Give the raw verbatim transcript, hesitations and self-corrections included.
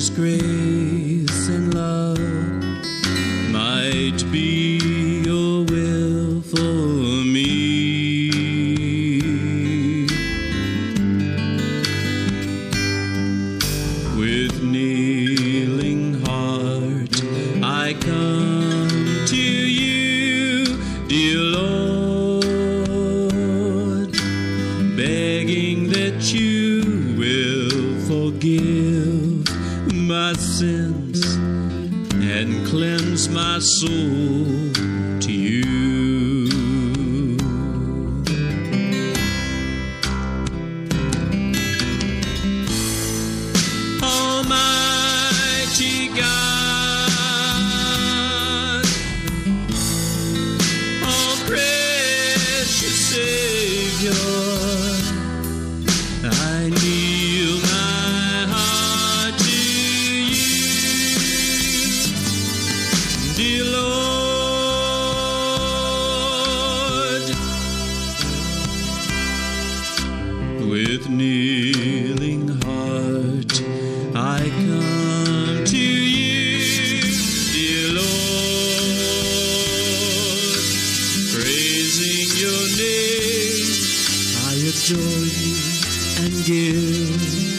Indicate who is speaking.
Speaker 1: His grace and love might be your will for me. With kneeling heart I come to you, dear Lord, begging that you will forgive my sins and cleanse my soul to you. Almighty God, oh precious Savior, I kneel my heart to you, dear Lord. With kneeling heart I come to you, dear Lord, praising your name. I adore you and give